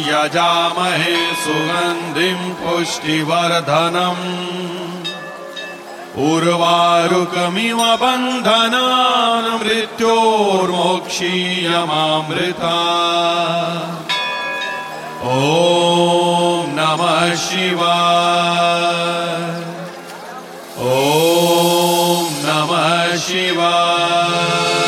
यजामहे सुगन्धिं पुष्टिवर्धनम् उर्वारुकमिव बन्धनान् मृत्योर्मोक्षीयमामृता। ॐ नमः शिवाय। ॐ नमः शिवाय।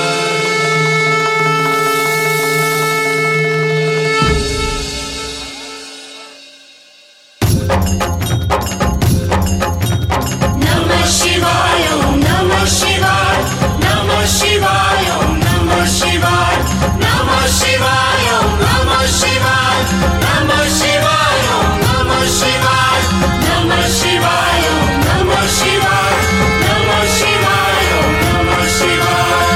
नमः शिवाय ओम नमः शिवाय नमः शिवाय ओम नमः शिवाय नमः शिवाय ओम नमः शिवाय नमः शिवाय ओम नमः शिवाय नमः शिवाय ओम नमः शिवाय नमः शिवाय ओम नमः शिवाय।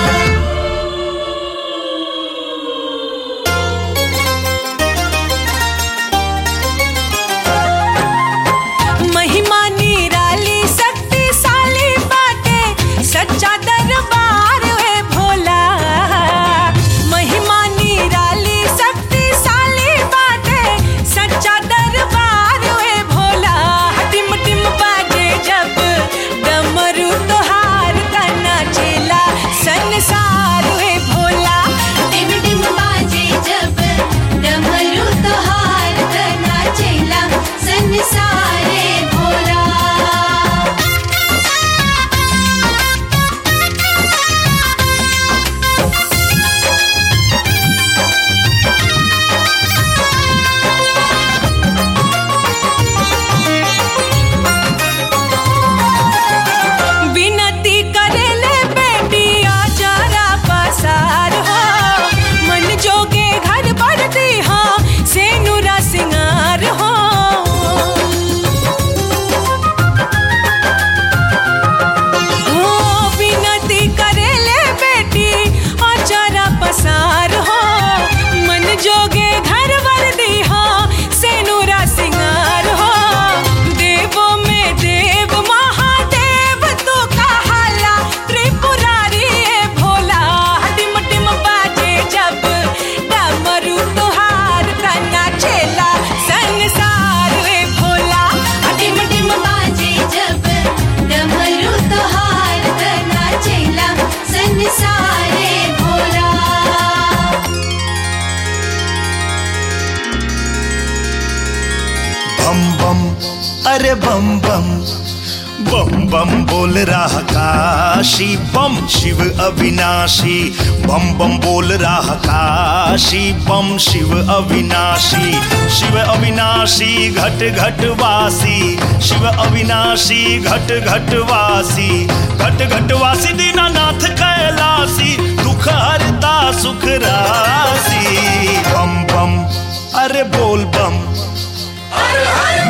महिमा निराली शक्तिशाली बाटे सच्चा दरबार है भोला। महिमा निराली शक्तिशाली बाटे सच्चा दरबार है भोला। टिम टिम बाजे जब डमरू तोहार तना चेला संसार है भोला। टिम टिम बाजे जब डमरू तोहार तना चेला संसार है भोला। विनती करेले बेटी आचारा पसार हो। मन जोगे घर बढ़ती हो सेनुरा सिंगार हो। विनती करेले बेटी आचारा पसार हो। मन जोगे घर बढ़ती हो सेनुरा सिंगार हो। देवो में देव महादेव तू कहाला त्रिपुरारी है भोला। टिम टिम बाजे जब डमरू तुहार तना चेला संसार है भोला। टिम टिम बाजे जब डमरू तोहार तना चेला संसार है भोला। बम बम अरे बम बम बम बम बोल रहा काशी बम शिव अविनाशी। बम बम बोल रहा काशी बम शिव अविनाशी। शिव अविनाशी घट घट वासी शिव अविनाशी घट घट वासी। घट घट वासी दीनानाथ कैलासी दुख हरता सुख राशि। बम बम अरे बोल बम हर हर